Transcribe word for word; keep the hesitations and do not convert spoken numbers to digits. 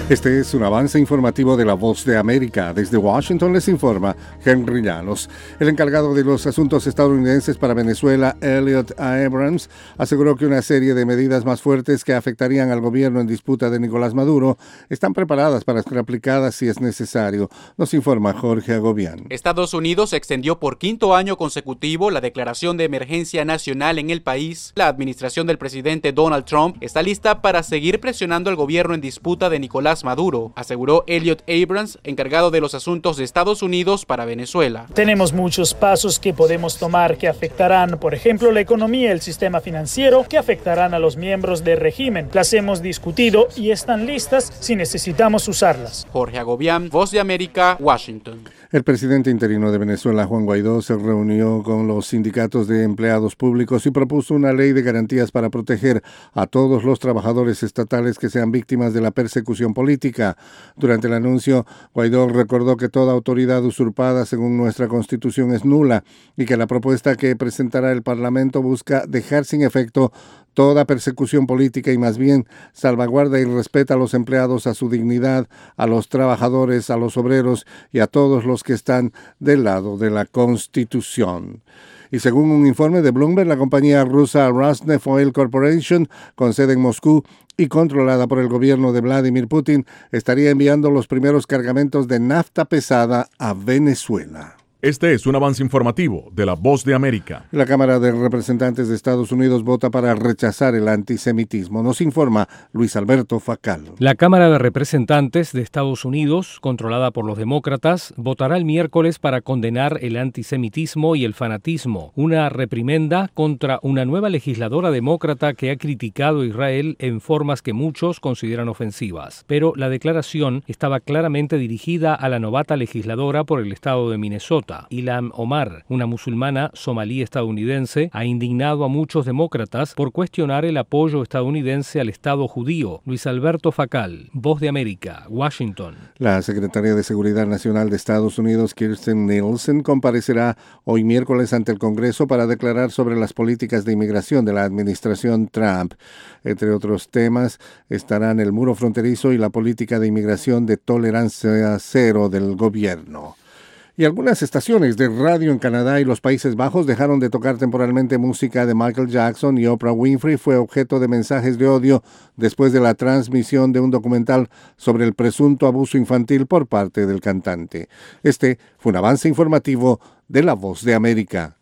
Este es un avance informativo de La Voz de América. Desde Washington les informa Henry Llanos. El encargado de los asuntos estadounidenses para Venezuela, Elliot Abrams, aseguró que una serie de medidas más fuertes que afectarían al gobierno en disputa de Nicolás Maduro están preparadas para ser aplicadas si es necesario. Nos informa Jorge Agobián. Estados Unidos extendió por quinto año consecutivo la declaración de emergencia nacional en el país. La administración del presidente Donald Trump está lista para seguir presionando al gobierno en disputa de Nicolás Maduro, aseguró Elliot Abrams, encargado de los asuntos de Estados Unidos para Venezuela. Tenemos muchos pasos que podemos tomar que afectarán, por ejemplo, la economía y el sistema financiero, que afectarán a los miembros del régimen. Las hemos discutido y están listas si necesitamos usarlas. Jorge Agobián, Voz de América, Washington. El presidente interino de Venezuela, Juan Guaidó, se reunió con los sindicatos de empleados públicos y propuso una ley de garantías para proteger a todos los trabajadores estatales que sean víctimas de la persecución política. Durante el anuncio, Guaidó recordó que toda autoridad usurpada según nuestra Constitución es nula y que la propuesta que presentará el Parlamento busca dejar sin efecto toda persecución política y más bien salvaguarda y respeta a los empleados, a su dignidad, a los trabajadores, a los obreros y a todos los que están del lado de la Constitución. Y según un informe de Bloomberg, la compañía rusa Rosneft Oil Corporation, con sede en Moscú y controlada por el gobierno de Vladimir Putin, estaría enviando los primeros cargamentos de nafta pesada a Venezuela. Este es un avance informativo de La Voz de América. La Cámara de Representantes de Estados Unidos vota para rechazar el antisemitismo. Nos informa Luis Alberto Facal. La Cámara de Representantes de Estados Unidos, controlada por los demócratas, votará el miércoles para condenar el antisemitismo y el fanatismo, una reprimenda contra una nueva legisladora demócrata que ha criticado a Israel en formas que muchos consideran ofensivas. Pero la declaración estaba claramente dirigida a la novata legisladora por el estado de Minnesota. Ilhan Omar, una musulmana somalí estadounidense, ha indignado a muchos demócratas por cuestionar el apoyo estadounidense al Estado judío. Luis Alberto Facal, Voz de América, Washington. La Secretaria de Seguridad Nacional de Estados Unidos, Kirstjen Nielsen, comparecerá hoy miércoles ante el Congreso para declarar sobre las políticas de inmigración de la administración Trump. Entre otros temas estarán el muro fronterizo y la política de inmigración de tolerancia cero del gobierno. Y algunas estaciones de radio en Canadá y los Países Bajos dejaron de tocar temporalmente música de Michael Jackson, y Oprah Winfrey fue objeto de mensajes de odio después de la transmisión de un documental sobre el presunto abuso infantil por parte del cantante. Este fue un avance informativo de La Voz de América.